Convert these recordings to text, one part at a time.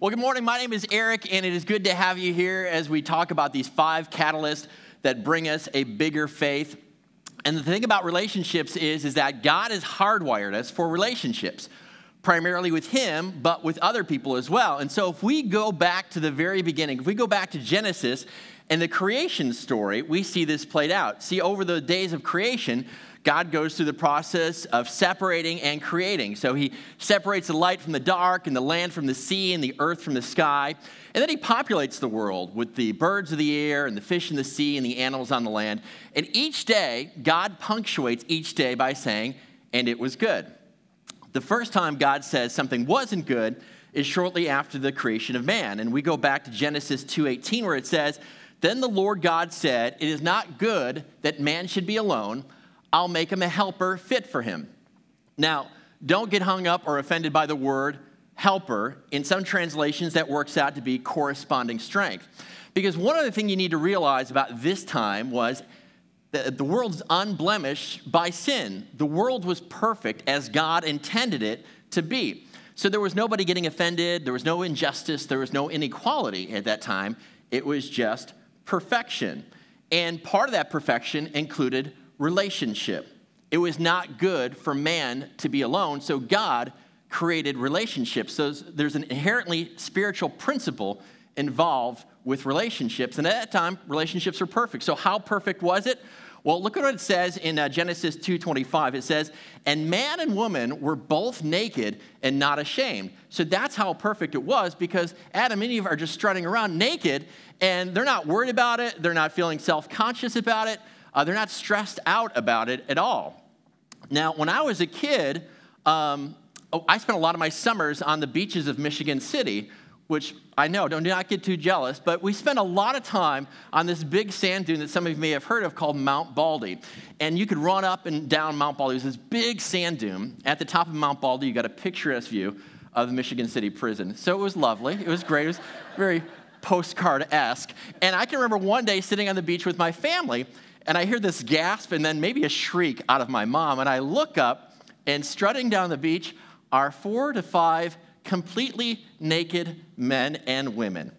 Well, good morning. My name is Eric, and it is good to have you here as we talk about these 5 catalysts that bring us a bigger faith. And the thing about relationships is that God has hardwired us for relationships, primarily with Him, but with other people as well. And so if we go back to the very beginning, if we go back to Genesis and the creation story, we see this played out. See, over the days of creation, God goes through the process of separating and creating. So He separates the light from the dark and the land from the sea and the earth from the sky. And then He populates the world with the birds of the air and the fish in the sea and the animals on the land. And each day, God punctuates each day by saying, "And it was good." The first time God says something wasn't good is shortly after the creation of man. And we go back to Genesis 2:18 where it says, "Then the Lord God said, 'It is not good that man should be alone. I'll make him a helper fit for him.'" Now, don't get hung up or offended by the word helper. In some translations, that works out to be corresponding strength. Because one other thing you need to realize about this time was that the world's unblemished by sin. The world was perfect as God intended it to be. So there was nobody getting offended. There was no injustice. There was no inequality at that time. It was just perfection. And part of that perfection included relationship. It was not good for man to be alone, so God created relationships. So there's an inherently spiritual principle involved with relationships. And at that time, relationships were perfect. So how perfect was it? Well, look at what it says in Genesis 2:25. It says, "And man and woman were both naked and not ashamed." So that's how perfect it was, because Adam and Eve are just strutting around naked, and they're not worried about it. They're not feeling self-conscious about it. They're not stressed out about it at all. Now, when I was a kid, I spent a lot of my summers on the beaches of Michigan City, which I know, do not get too jealous, but we spent a lot of time on this big sand dune that some of you may have heard of called Mount Baldy. And you could run up and down Mount Baldy. It was this big sand dune. At the top of Mount Baldy, you got a picturesque view of the Michigan City prison. So it was lovely. It was great. It was very postcard-esque. And I can remember one day sitting on the beach with my family, and I hear this gasp and then maybe a shriek out of my mom. And I look up, and strutting down the beach are 4 to 5 completely naked men and women.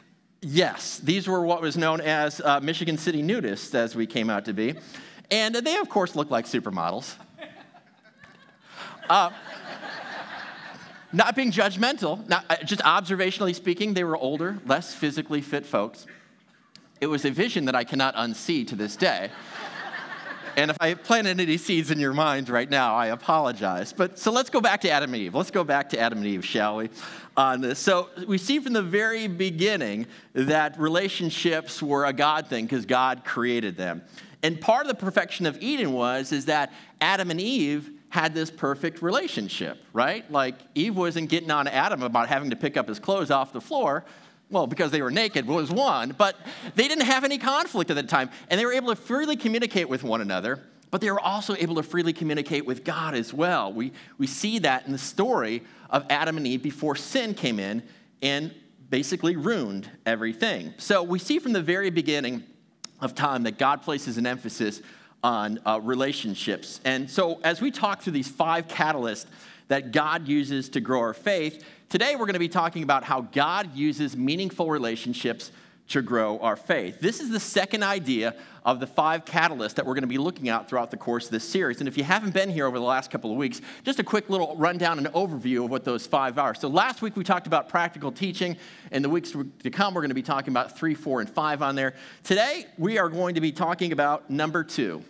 Yes, these were what was known as Michigan City nudists, as we came out to be. And they, of course, looked like supermodels. Not being judgmental, just observationally speaking, they were older, less physically fit folks. It was a vision that I cannot unsee to this day. And if I planted any seeds in your mind right now, I apologize. So let's go back to Adam and Eve. Let's go back to Adam and Eve, shall we, on this. So we see from the very beginning that relationships were a God thing because God created them. And part of the perfection of Eden is that Adam and Eve had this perfect relationship, right? Like Eve wasn't getting on Adam about having to pick up his clothes off the floor. Well, because they were naked was one, but they didn't have any conflict at the time. And they were able to freely communicate with one another, but they were also able to freely communicate with God as well. We see that in the story of Adam and Eve before sin came in and basically ruined everything. So we see from the very beginning of time that God places an emphasis on relationships. And so as we talk through these 5 catalysts that God uses to grow our faith, today we're going to be talking about how God uses meaningful relationships to grow our faith. This is the second idea of the 5 catalysts that we're going to be looking at throughout the course of this series. And if you haven't been here over the last couple of weeks, just a quick little rundown and overview of what those 5 are. So last week we talked about practical teaching, and the weeks to come we're going to be talking about 3, 4, and 5 on there. Today we are going to be talking about number 2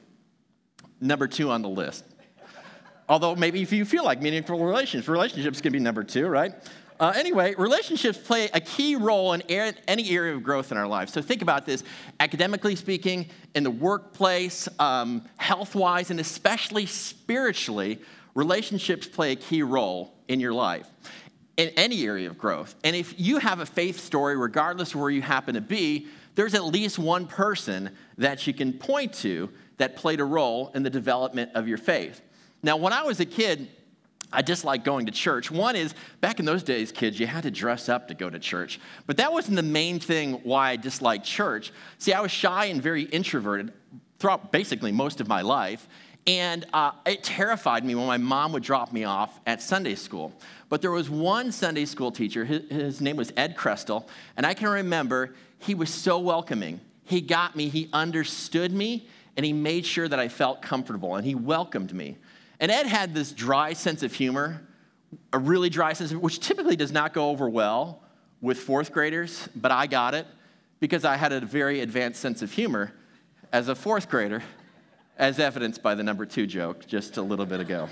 on the list. Although maybe if you feel like meaningful relationships can be number 2, right? Anyway, relationships play a key role in any area of growth in our lives. So think about this, academically speaking, in the workplace, health-wise, and especially spiritually, relationships play a key role in your life, in any area of growth. And if you have a faith story, regardless of where you happen to be, there's at least one person that you can point to that played a role in the development of your faith. Now, when I was a kid, I disliked going to church. One is, back in those days, kids, you had to dress up to go to church. But that wasn't the main thing why I disliked church. See, I was shy and very introverted throughout basically most of my life. And it terrified me when my mom would drop me off at Sunday school. But there was one Sunday school teacher, his name was Ed Crestel, and I can remember he was so welcoming. He got me, he understood me, and he made sure that I felt comfortable, and he welcomed me. And Ed had this dry sense of humor, a really dry sense of humor, which typically does not go over well with fourth graders, but I got it because I had a very advanced sense of humor as a fourth grader, as evidenced by the number 2 joke just a little bit ago.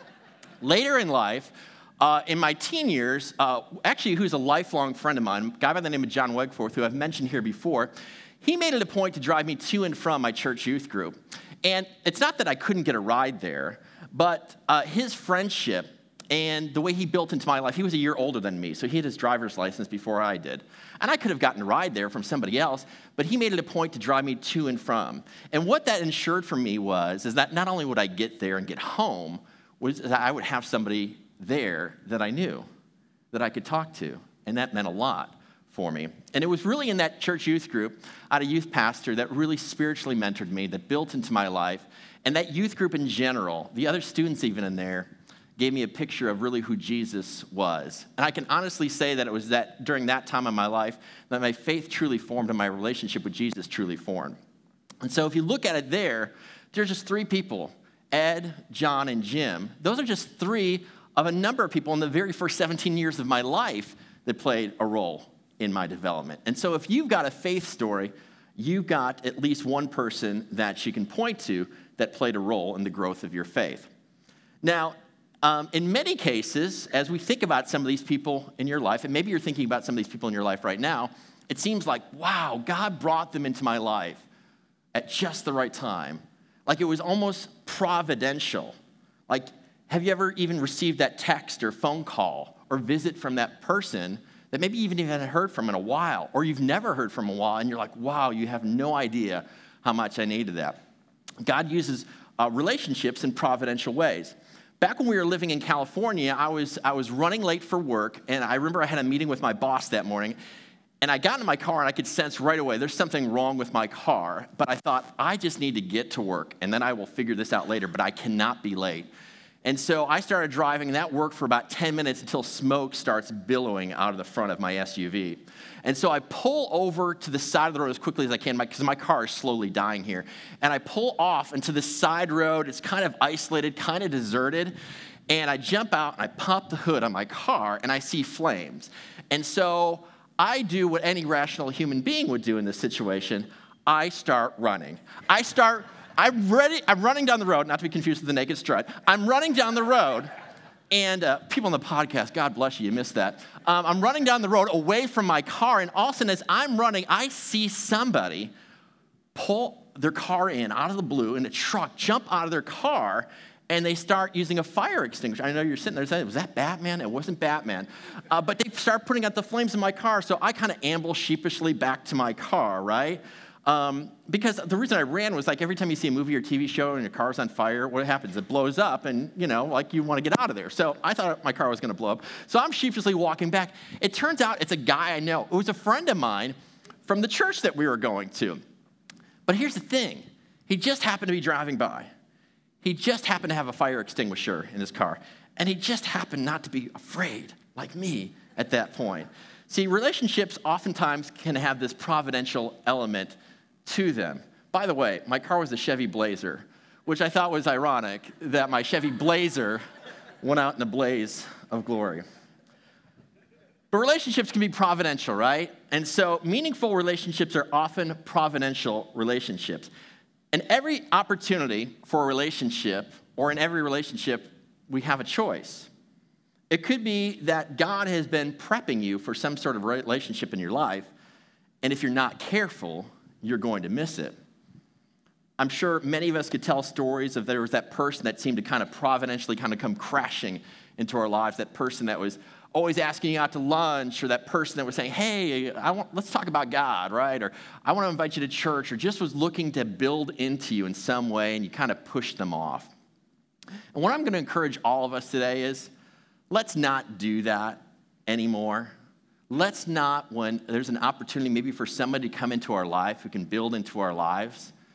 Later in life, in my teen years, actually who's a lifelong friend of mine, a guy by the name of John Wegforth, who I've mentioned here before, he made it a point to drive me to and from my church youth group. And it's not that I couldn't get a ride there, but his friendship and the way he built into my life, he was a year older than me, so he had his driver's license before I did. And I could have gotten a ride there from somebody else, but he made it a point to drive me to and from. And what that ensured for me is that not only would I get there and get home, was that I would have somebody there that I knew, that I could talk to. And that meant a lot for me. And it was really in that church youth group, I had a youth pastor that really spiritually mentored me, that built into my life. And that youth group in general, the other students even in there, gave me a picture of really who Jesus was. And I can honestly say that it was that during that time of my life that my faith truly formed and my relationship with Jesus truly formed. And so if you look at it there's just 3 people, Ed, John, and Jim. Those are just 3 of a number of people in the very first 17 years of my life that played a role in my development. And so if you've got a faith story, you've got at least one person that you can point to that played a role in the growth of your faith. Now, in many cases, as we think about some of these people in your life, and maybe you're thinking about some of these people in your life right now, it seems like, wow, God brought them into my life at just the right time. Like it was almost providential. Like, have you ever even received that text or phone call or visit from that person that maybe you haven't heard from in a while, or you've never heard from in a while, and you're like, wow, you have no idea how much I needed that. God uses relationships in providential ways. Back when we were living in California, I was running late for work, and I remember I had a meeting with my boss that morning, and I got in my car, and I could sense right away there's something wrong with my car, but I thought, I just need to get to work, and then I will figure this out later, but I cannot be late. And so I started driving, and that worked for about 10 minutes until smoke starts billowing out of the front of my SUV. And so I pull over to the side of the road as quickly as I can, because my car is slowly dying here. And I pull off into the side road. It's kind of isolated, kind of deserted. And I jump out, and I pop the hood on my car, and I see flames. And so I do what any rational human being would do in this situation. I start running. I'm running down the road, not to be confused with the naked strut. I'm running down the road, and people on the podcast, God bless you, you missed that. I'm running down the road away from my car, and all of a sudden as I'm running, I see somebody pull their car in out of the blue in a truck, jump out of their car, and they start using a fire extinguisher. I know you're sitting there saying, was that Batman? It wasn't Batman. But they start putting out the flames in my car, so I kind of amble sheepishly back to my car, right? Because the reason I ran was like every time you see a movie or TV show and your car's on fire, what happens? It blows up and, like you want to get out of there. So I thought my car was going to blow up. So I'm sheepishly walking back. It turns out it's a guy I know. It was a friend of mine from the church that we were going to. But here's the thing. He just happened to be driving by. He just happened to have a fire extinguisher in his car. And he just happened not to be afraid like me at that point. See, relationships oftentimes can have this providential element to them. By the way, my car was a Chevy Blazer, which I thought was ironic that my Chevy Blazer went out in a blaze of glory. But relationships can be providential, right? And so meaningful relationships are often providential relationships. And every opportunity for a relationship, or in every relationship, we have a choice. It could be that God has been prepping you for some sort of relationship in your life, and if you're not careful, you're going to miss it. I'm sure many of us could tell stories of there was that person that seemed to kind of providentially kind of come crashing into our lives, that person that was always asking you out to lunch, or that person that was saying, hey, let's talk about God, right? Or I want to invite you to church, or just was looking to build into you in some way, and you kind of pushed them off. And what I'm going to encourage all of us today is, let's not do that anymore. Let's not, when there's an opportunity maybe for somebody to come into our life who can build into our lives,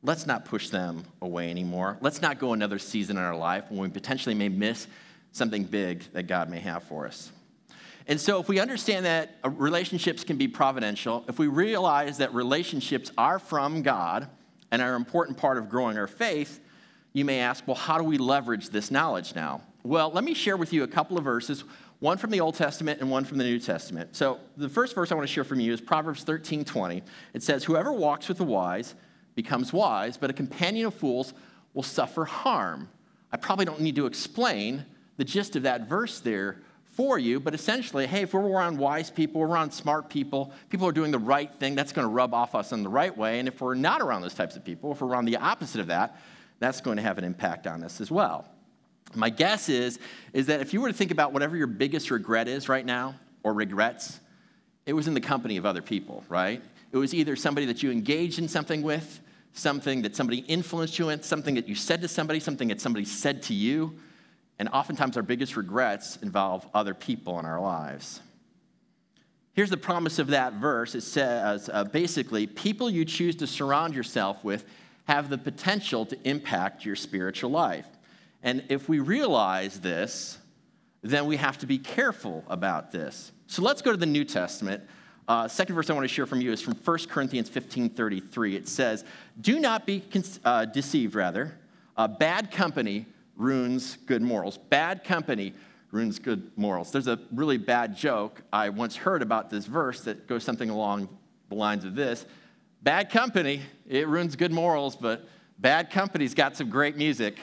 let's not push them away anymore. Let's not go another season in our life when we potentially may miss something big that God may have for us. And so if we understand that relationships can be providential, if we realize that relationships are from God and are an important part of growing our faith, you may ask, well, how do we leverage this knowledge now? Well, let me share with you a couple of verses, one from the Old Testament and one from the New Testament. So the first verse I want to share from you is Proverbs 13:20. It says, whoever walks with the wise becomes wise, but a companion of fools will suffer harm. I probably don't need to explain the gist of that verse there for you, but essentially, hey, if we're around wise people, we're around smart people, people are doing the right thing, that's going to rub off us in the right way. And if we're not around those types of people, if we're around the opposite of that, that's going to have an impact on us as well. My guess is that if you were to think about whatever your biggest regret is right now, or regrets, it was in the company of other people, right? It was either somebody that you engaged in something with, something that somebody influenced you in, something that you said to somebody, something that somebody said to you. And oftentimes our biggest regrets involve other people in our lives. Here's the promise of that verse. It says, basically, people you choose to surround yourself with have the potential to impact your spiritual life. And if we realize this, then we have to be careful about this. So let's go to the New Testament. Second verse I want to share from you is from 1 Corinthians 15:33. It says, do not be deceived, rather. Bad company ruins good morals. Bad company ruins good morals. There's a really bad joke I once heard about this verse that goes something along the lines of this. Bad company, it ruins good morals, but bad company's got some great music.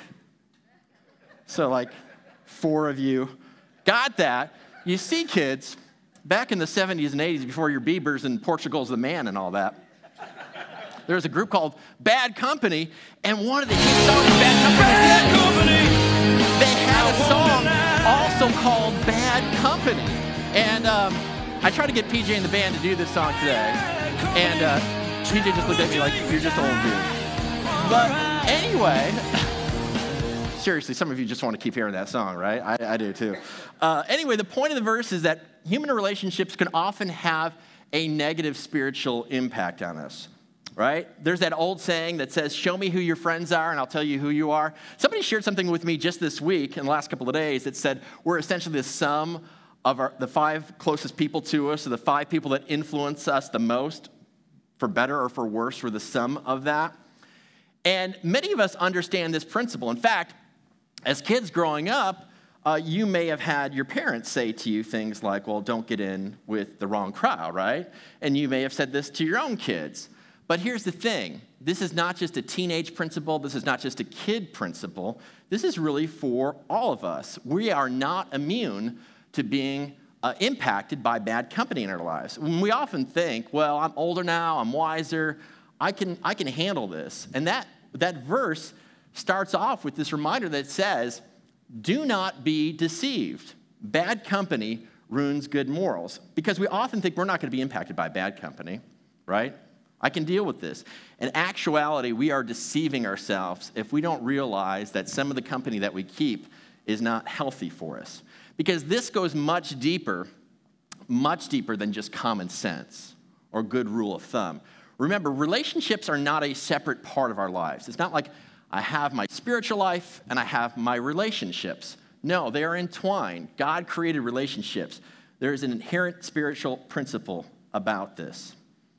So like 4 of you got that. You see, kids, back in the 70s and 80s, before your Biebers and Portugal's the Man and all that, there was a group called Bad Company, and one of the hit songs Bad Company, they had a song also called Bad Company. And I tried to get PJ and the band to do this song today, and PJ just looked at me like, you're just old dude. But anyway, seriously, some of you just want to keep hearing that song, right? I do too. Anyway, the point of the verse is that human relationships can often have a negative spiritual impact on us. Right? There's that old saying that says, show me who your friends are and I'll tell you who you are. Somebody shared something with me just this week in the last couple of days that said we're essentially the sum of the 5 closest people to us, or the 5 people that influence us the most, for better or for worse, we're the sum of that. And many of us understand this principle. In fact, as kids growing up, you may have had your parents say to you things like, well, don't get in with the wrong crowd, right? And you may have said this to your own kids. But here's the thing. This is not just a teenage principle. This is not just a kid principle. This is really for all of us. We are not immune to being impacted by bad company in our lives. We often think, well, I'm older now, I'm wiser, I can handle this. And that verse starts off with this reminder that says, do not be deceived. Bad company ruins good morals. Because we often think we're not going to be impacted by bad company, right? I can deal with this. In actuality, we are deceiving ourselves if we don't realize that some of the company that we keep is not healthy for us. Because this goes much deeper than just common sense or good rule of thumb. Remember, relationships are not a separate part of our lives. It's not like I have my spiritual life and I have my relationships. No, they are entwined. God created relationships. There is an inherent spiritual principle about this.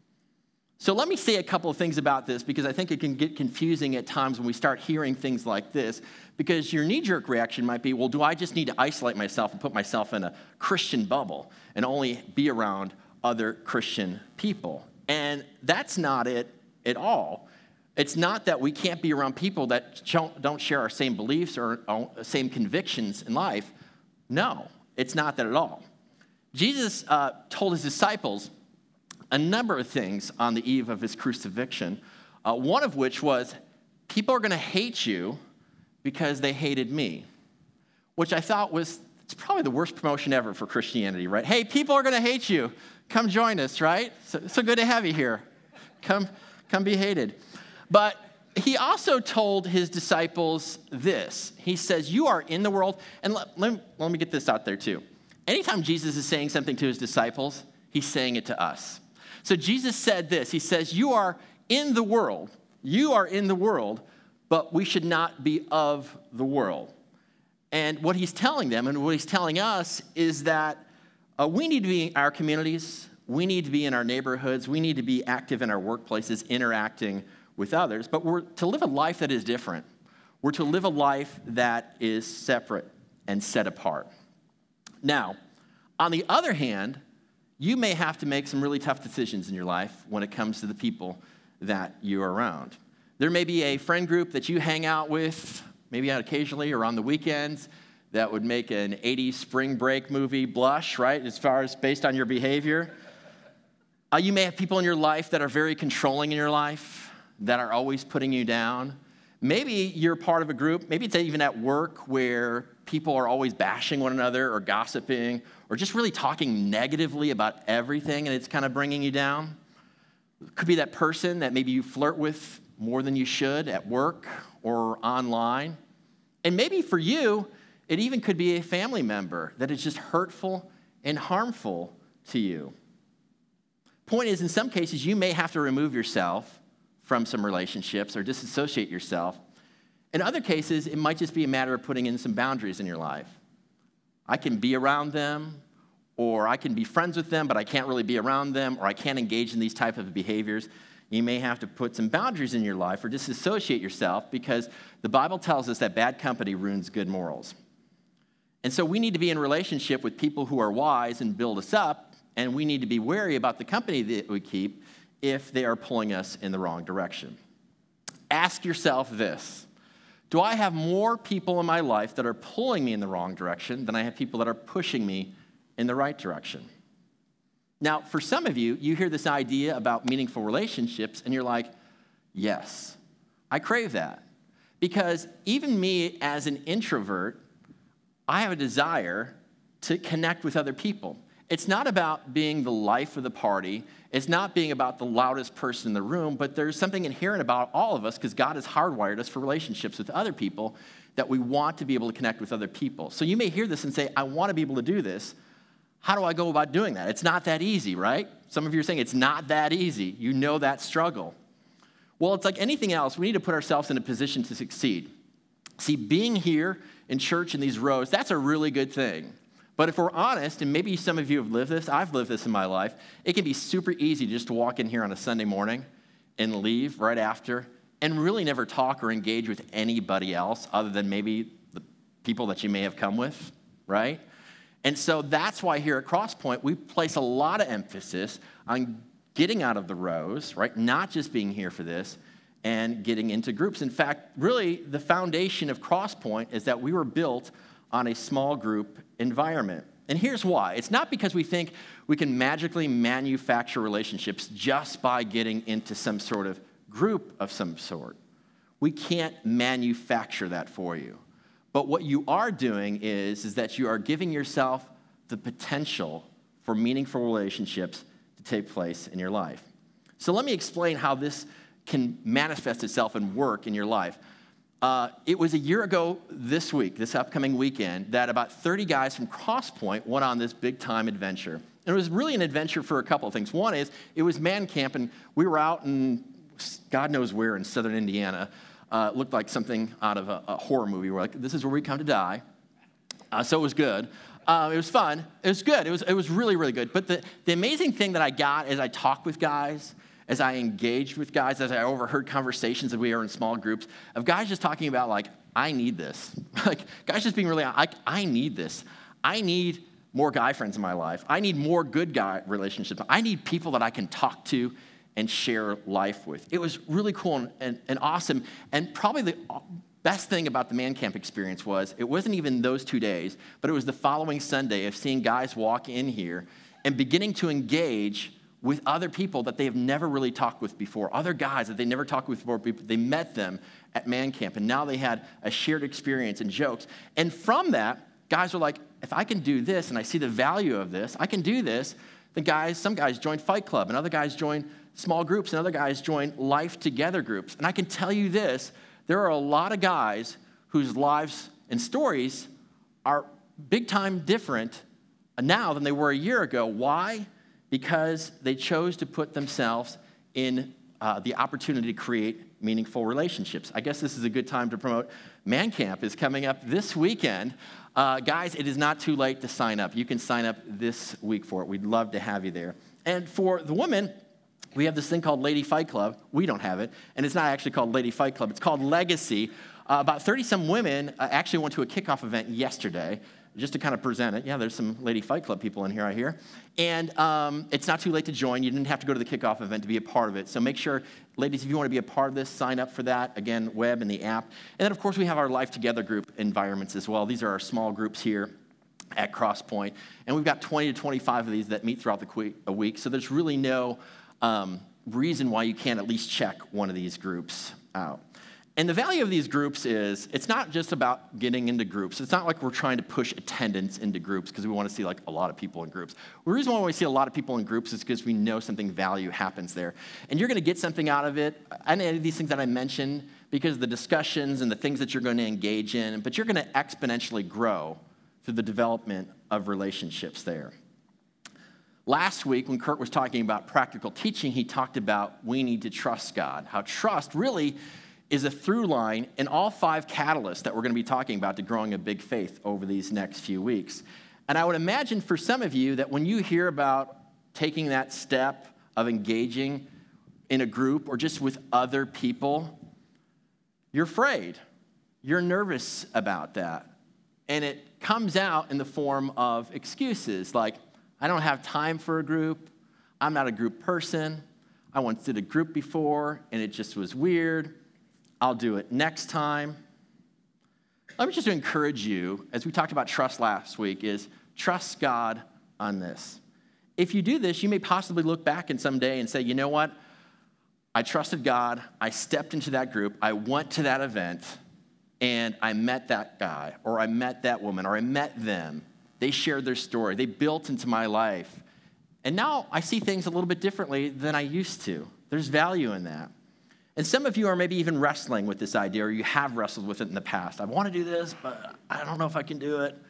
So let me say a couple of things about this, because I think it can get confusing at times when we start hearing things like this, because your knee-jerk reaction might be, well, do I just need to isolate myself and put myself in a Christian bubble and only be around other Christian people? And that's not it at all. It's not that we can't be around people that don't share our same beliefs or same convictions in life. No, it's not that at all. Jesus told his disciples a number of things on the eve of his crucifixion, one of which was, people are going to hate you because they hated me, which I thought was, it's probably the worst promotion ever for Christianity, right? Hey, people are going to hate you. Come join us, right? So good to have you here. Come be hated. But he also told his disciples this. He says, you are in the world, and let me get this out there too. Anytime Jesus is saying something to his disciples, he's saying it to us. So Jesus said this. He says, you are in the world, You are in the world, but we should not be of the world. And what he's telling them and what he's telling us is that we need to be in our communities, we need to be in our neighborhoods, we need to be active in our workplaces, interacting with others, but we're to live a life that is different. We're to live a life that is separate and set apart. Now, on the other hand, you may have to make some really tough decisions in your life when it comes to the people that you're around. There may be a friend group that you hang out with, maybe out occasionally or on the weekends, that would make an 80s spring break movie blush, right, as far as based on your behavior. You may have people in your life that are very controlling in your life, that are always putting you down. Maybe you're part of a group, maybe it's even at work where people are always bashing one another or gossiping or just really talking negatively about everything, and it's kind of bringing you down. It could be that person that maybe you flirt with more than you should at work or online. And maybe for you, it even could be a family member that is just hurtful and harmful to you. Point is, in some cases, you may have to remove yourself from some relationships or disassociate yourself. In other cases, it might just be a matter of putting in some boundaries in your life. I can be around them, or I can be friends with them, but I can't really be around them, or I can't engage in these type of behaviors. You may have to put some boundaries in your life or disassociate yourself because the Bible tells us that bad company ruins good morals. And so we need to be in relationship with people who are wise and build us up, and we need to be wary about the company that we keep if they are pulling us in the wrong direction. Ask yourself this: do I have more people in my life that are pulling me in the wrong direction than I have people that are pushing me in the right direction? Now, for some of you, you hear this idea about meaningful relationships, and you're like, yes, I crave that. Because even me as an introvert, I have a desire to connect with other people. It's not about being the life of the party. It's not being about the loudest person in the room, but there's something inherent about all of us because God has hardwired us for relationships with other people that we want to be able to connect with other people. So you may hear this and say, I want to be able to do this. How do I go about doing that? It's not that easy, right? Some of you are saying it's not that easy. You know that struggle. Well, it's like anything else. We need to put ourselves in a position to succeed. See, being here in church in these rows, that's a really good thing. But if we're honest, and maybe some of you have lived this, I've lived this in my life, it can be super easy just to walk in here on a Sunday morning and leave right after and really never talk or engage with anybody else other than maybe the people that you may have come with, right? And so that's why here at Crosspoint, we place a lot of emphasis on getting out of the rows, right? Not just being here for this and getting into groups. In fact, really, the foundation of Crosspoint is that we were built on a small group environment. And here's why. It's not because we think we can magically manufacture relationships just by getting into some sort of group of some sort. We can't manufacture that for you. But what you are doing is that you are giving yourself the potential for meaningful relationships to take place in your life. So let me explain how this can manifest itself and work in your life. It was a year ago this week, this upcoming weekend, that about 30 guys from Crosspoint went on this big-time adventure. And it was really an adventure for a couple of things. One is, it was man camp, and we were out in God knows where in southern Indiana. It looked like something out of a horror movie. We're like, this is where we come to die. So it was good. It was fun. It was good. It was really, really good. But the amazing thing that I got as I talked with guys, as I engaged with guys, as I overheard conversations that we were in small groups, of guys just talking about, like, I need this. Like, guys just being really, like, I need this. I need more guy friends in my life. I need more good guy relationships. I need people that I can talk to and share life with. It was really cool and awesome. And probably the best thing about the man camp experience was it wasn't even those 2 days, but it was the following Sunday of seeing guys walk in here and beginning to engage with other people that they have never really talked with before, other guys that they never talked with before. They met them at man camp, and now they had a shared experience and jokes. And from that, guys were like, if I can do this and I see the value of this, I can do this. Some guys joined Fight Club, and other guys joined small groups, and other guys joined Life Together groups. And I can tell you this, there are a lot of guys whose lives and stories are big time different now than they were a year ago. Why? Because they chose to put themselves in the opportunity to create meaningful relationships. I guess this is a good time to promote Man Camp is coming up this weekend. Guys, it is not too late to sign up. You can sign up this week for it. We'd love to have you there. And for the women, we have this thing called Lady Fight Club. We don't have it. And it's not actually called Lady Fight Club. It's called Legacy. About 30-some women actually went to a kickoff event yesterday just to kind of present it. Yeah, there's some Lady Fight Club people in here, I hear. And it's not too late to join. You didn't have to go to the kickoff event to be a part of it. So make sure, ladies, if you want to be a part of this, sign up for that. Again, web and the app. And then, of course, we have our Life Together group environments as well. These are our small groups here at Crosspoint. And we've got 20 to 25 of these that meet throughout the week. So there's really no reason why you can't at least check one of these groups out. And the value of these groups is, it's not just about getting into groups. It's not like we're trying to push attendance into groups because we want to see like a lot of people in groups. The reason why we see a lot of people in groups is because we know something value happens there. And you're going to get something out of it, and any of these things that I mentioned, because of the discussions and the things that you're going to engage in, but you're going to exponentially grow through the development of relationships there. Last week, when Kurt was talking about practical teaching, he talked about we need to trust God, how trust really is a through line in all 5 catalysts that we're going to be talking about to growing a big faith over these next few weeks. And I would imagine for some of you that when you hear about taking that step of engaging in a group or just with other people, you're afraid. You're nervous about that. And it comes out in the form of excuses like, I don't have time for a group. I'm not a group person. I once did a group before, and it just was weird. I'll do it next time. Let me just encourage you, as we talked about trust last week, is trust God on this. If you do this, you may possibly look back in some day and say, you know what? I trusted God. I stepped into that group. I went to that event, and I met that guy, or I met that woman, or I met them. They shared their story. They built into my life. And now I see things a little bit differently than I used to. There's value in that. And some of you are maybe even wrestling with this idea, or you have wrestled with it in the past. I want to do this, but I don't know if I can do it.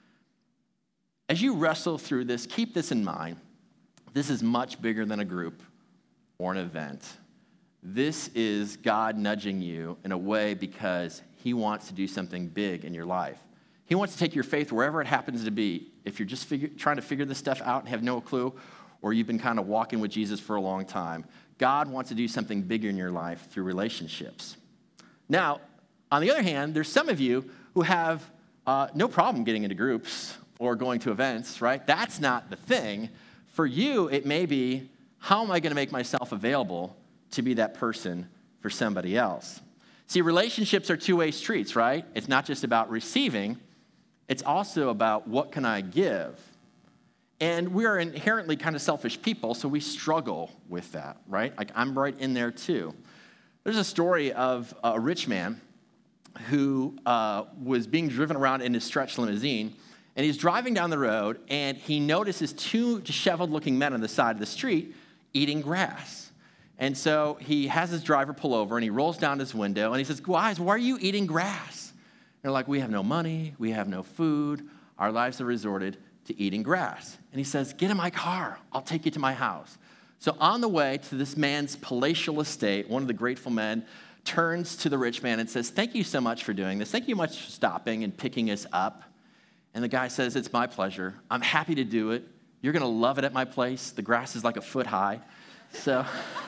As you wrestle through this, keep this in mind. This is much bigger than a group or an event. This is God nudging you in a way because he wants to do something big in your life. He wants to take your faith wherever it happens to be. If you're just trying to figure this stuff out and have no clue, or you've been kind of walking with Jesus for a long time, God wants to do something bigger in your life through relationships. Now, on the other hand, there's some of you who have no problem getting into groups or going to events, right? That's not the thing. For you, it may be, how am I going to make myself available to be that person for somebody else? See, relationships are two-way streets, right? It's not just about receiving. It's also about what can I give? And we are inherently kind of selfish people, so we struggle with that, right? Like, I'm right in there too. There's a story of a rich man who was being driven around in his stretch limousine, and he's driving down the road, and he notices 2 disheveled-looking men on the side of the street eating grass. And so he has his driver pull over, and he rolls down his window, and he says, guys, why are you eating grass? And they're like, we have no money, we have no food, our lives are resorted to eating grass. And he says, get in my car, I'll take you to my house. So on the way to this man's palatial estate, one of the grateful men turns to the rich man and says, thank you so much for doing this. Thank you much for stopping and picking us up. And the guy says, it's my pleasure. I'm happy to do it. You're going to love it at my place. The grass is like a foot high. So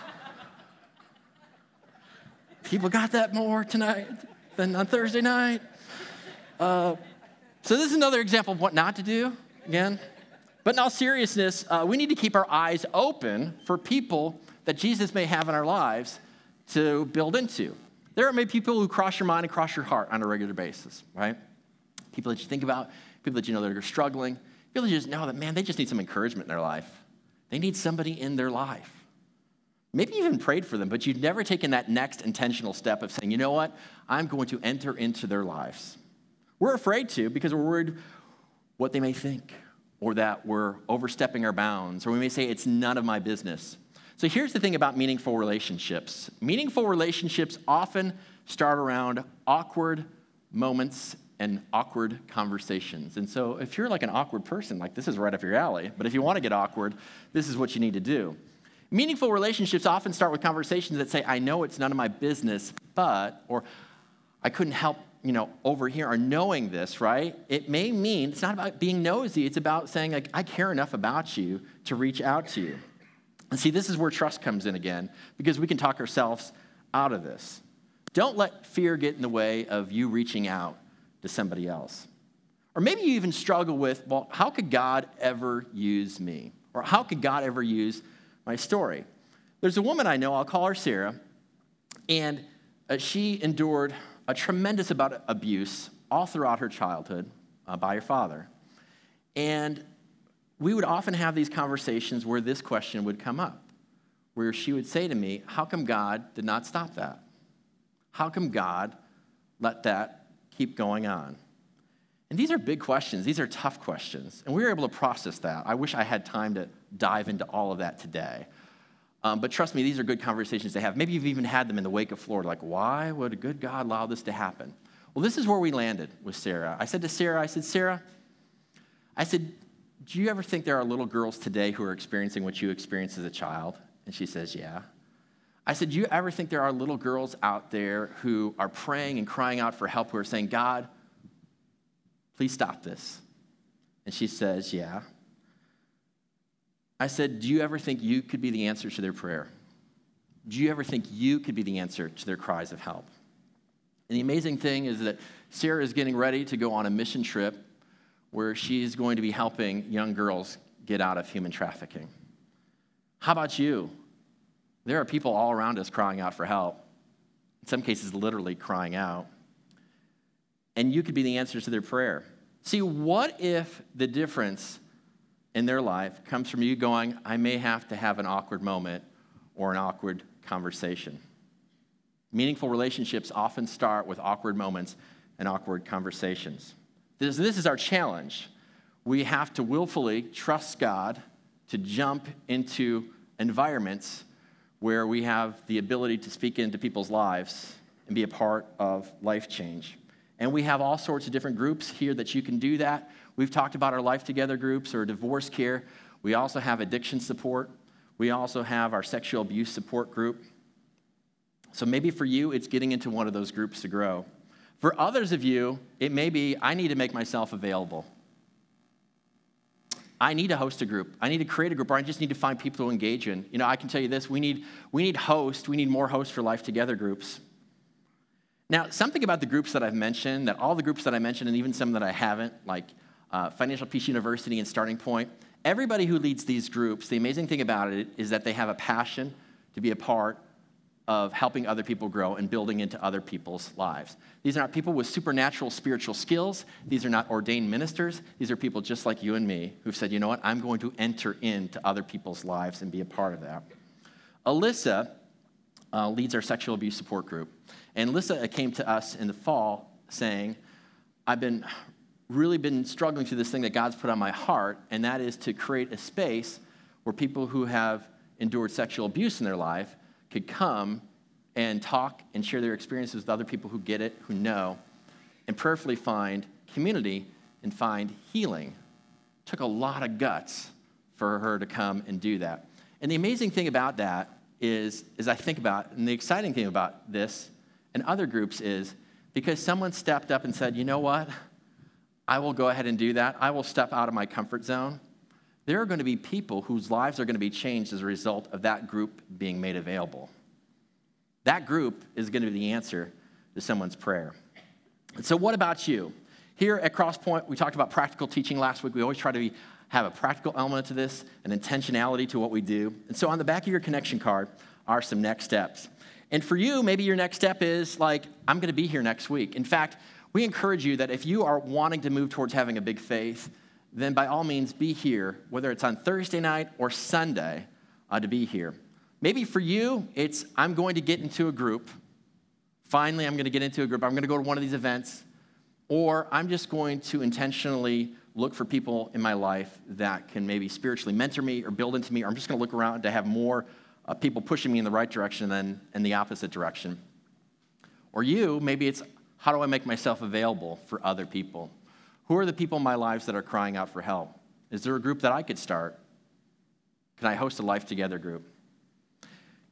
people got that more tonight than on Thursday night. So this is another example of what not to do, again. But in all seriousness, we need to keep our eyes open for people that Jesus may have in our lives to build into. There are maybe people who cross your mind and cross your heart on a regular basis, right? People that you think about, people that you know that are struggling, people that you just know that, man, they just need some encouragement in their life. They need somebody in their life. Maybe you even prayed for them, but you've never taken that next intentional step of saying, you know what, I'm going to enter into their lives. We're afraid to because we're worried what they may think, or that we're overstepping our bounds, or we may say it's none of my business. So here's the thing about meaningful relationships. Meaningful relationships often start around awkward moments and awkward conversations. And so if you're like an awkward person, like this is right up your alley, but if you want to get awkward, this is what you need to do. Meaningful relationships often start with conversations that say, I know it's none of my business, but, or I couldn't help, overhear or knowing this, right? It may mean it's not about being nosy. It's about saying, like, I care enough about you to reach out to you. And see, this is where trust comes in again, because we can talk ourselves out of this. Don't let fear get in the way of you reaching out to somebody else. Or maybe you even struggle with, well, how could God ever use me? Or how could God ever use my story? There's a woman I know, I'll call her Sarah, and she endured a tremendous amount of abuse all throughout her childhood by her father. And we would often have these conversations where this question would come up, where she would say to me, how come God did not stop that? How come God let that keep going on? And these are big questions. These are tough questions. And we were able to process that. I wish I had time to dive into all of that today. But trust me, these are good conversations to have. Maybe you've even had them in the wake of Florida, like, why would a good God allow this to happen? Well, this is where we landed with Sarah. I said to Sarah, Sarah, do you ever think there are little girls today who are experiencing what you experienced as a child? And she says, yeah. I said, do you ever think there are little girls out there who are praying and crying out for help, who are saying, God, please stop this? And she says, yeah. I said, do you ever think you could be the answer to their prayer? Do you ever think you could be the answer to their cries of help? And the amazing thing is that Sarah is getting ready to go on a mission trip where she's going to be helping young girls get out of human trafficking. How about you? There are people all around us crying out for help, in some cases literally crying out. And you could be the answer to their prayer. See, what if the difference in their life comes from you going, I may have to have an awkward moment or an awkward conversation? Meaningful relationships often start with awkward moments and awkward conversations. This is our challenge. We have to willfully trust God to jump into environments where we have the ability to speak into people's lives and be a part of life change. And we have all sorts of different groups here that you can do that. We've talked about our Life Together groups or divorce care. We also have addiction support. We also have our sexual abuse support group. So maybe for you, it's getting into one of those groups to grow. For others of you, it may be, I need to make myself available. I need to host a group. I need to create a group, or I just need to find people to engage in. I can tell you this, we need hosts. We need more hosts for Life Together groups. Now, something about the groups that I've mentioned, that all the groups that I mentioned, and even some that I haven't, like Financial Peace University and Starting Point, everybody who leads these groups, the amazing thing about it is that they have a passion to be a part of helping other people grow and building into other people's lives. These are not people with supernatural spiritual skills. These are not ordained ministers. These are people just like you and me who've said, you know what, I'm going to enter into other people's lives and be a part of that. Alyssa leads our sexual abuse support group. And Alyssa came to us in the fall saying, I've really been struggling through this thing that God's put on my heart, and that is to create a space where people who have endured sexual abuse in their life could come and talk and share their experiences with other people who get it, who know, and prayerfully find community and find healing. It took a lot of guts for her to come and do that. And the amazing thing about that is, as I think about, and the exciting thing about this and other groups is, because someone stepped up and said, you know what, I will go ahead and do that. I will step out of my comfort zone. There are going to be people whose lives are going to be changed as a result of that group being made available. That group is going to be the answer to someone's prayer. And so what about you? Here at Crosspoint, we talked about practical teaching last week. We always try to have a practical element to this, an intentionality to what we do. And so on the back of your connection card are some next steps. And for you, maybe your next step is like, I'm going to be here next week. In fact, we encourage you that if you are wanting to move towards having a big faith, then by all means be here, whether it's on Thursday night or Sunday, to be here. Maybe for you, it's I'm going to get into a group. Finally, I'm going to get into a group. I'm going to go to one of these events. Or I'm just going to intentionally look for people in my life that can maybe spiritually mentor me or build into me. Or I'm just going to look around to have more people pushing me in the right direction than in the opposite direction. Or you, maybe it's how do I make myself available for other people? Who are the people in my lives that are crying out for help? Is there a group that I could start? Can I host a Life Together group?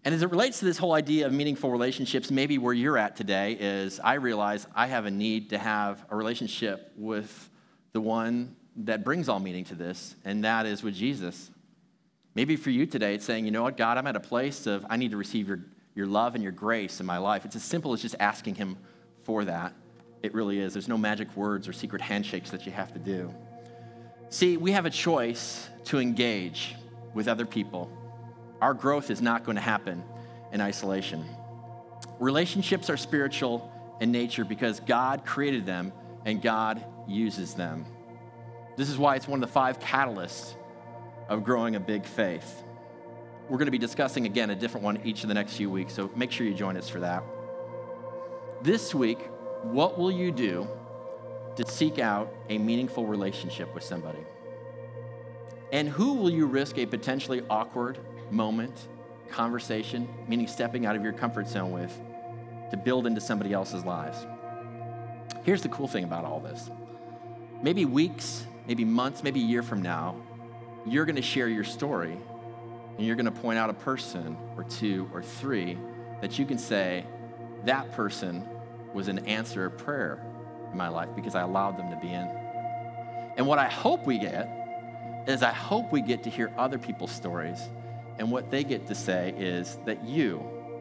And as it relates to this whole idea of meaningful relationships, maybe where you're at today is I realize I have a need to have a relationship with the one that brings all meaning to this, and that is with Jesus. Maybe for you today, it's saying, you know what, God, I'm at a place of I need to receive your love and your grace in my life. It's as simple as just asking him for that. It really is. There's no magic words or secret handshakes that you have to do. See, we have a choice to engage with other people. Our growth is not going to happen in isolation. Relationships are spiritual in nature because God created them and God uses them. This is why it's one of the 5 catalysts of growing a big faith. We're going to be discussing, again, a different one each of the next few weeks, so make sure you join us for that. This week, what will you do to seek out a meaningful relationship with somebody? And who will you risk a potentially awkward moment, conversation, meaning stepping out of your comfort zone with, to build into somebody else's lives? Here's the cool thing about all this. Maybe weeks, maybe months, maybe a year from now, you're going to share your story, and you're going to point out a person or 2 or 3 that you can say, that person was an answer of prayer in my life because I allowed them to be in. And what I hope we get is I hope we get to hear other people's stories, and what they get to say is that you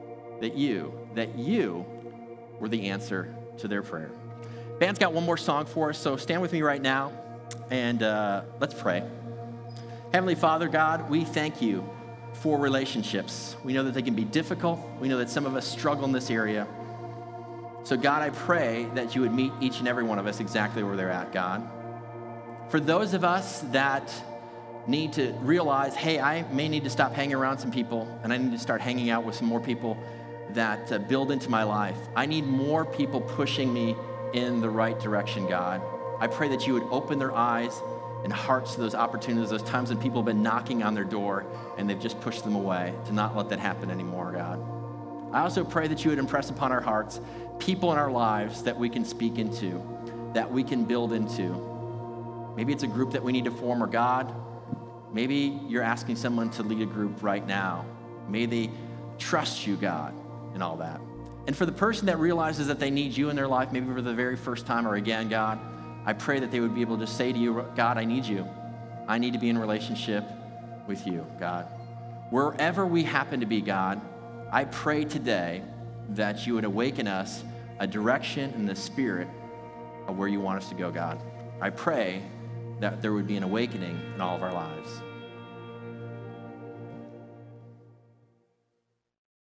were the answer to their prayer. Band's got one more song for us, so stand with me right now, and let's pray. Heavenly Father, God, we thank you for relationships. We know that they can be difficult. We know that some of us struggle in this area. So God, I pray that you would meet each and every one of us exactly where they're at, God. For those of us that need to realize, hey, I may need to stop hanging around some people, and I need to start hanging out with some more people that build into my life. I need more people pushing me in the right direction, God. I pray that you would open their eyes and hearts to those opportunities, those times when people have been knocking on their door and they've just pushed them away, to not let that happen anymore, God. I also pray that you would impress upon our hearts people in our lives that we can speak into, that we can build into. Maybe it's a group that we need to form, or God, maybe you're asking someone to lead a group right now. May they trust you, God, in all that. And for the person that realizes that they need you in their life, maybe for the very first time or again, God, I pray that they would be able to say to you, God, I need you. I need to be in relationship with you, God. Wherever we happen to be, God, I pray today that you would awaken us a direction in the spirit of where you want us to go, God. I pray that there would be an awakening in all of our lives.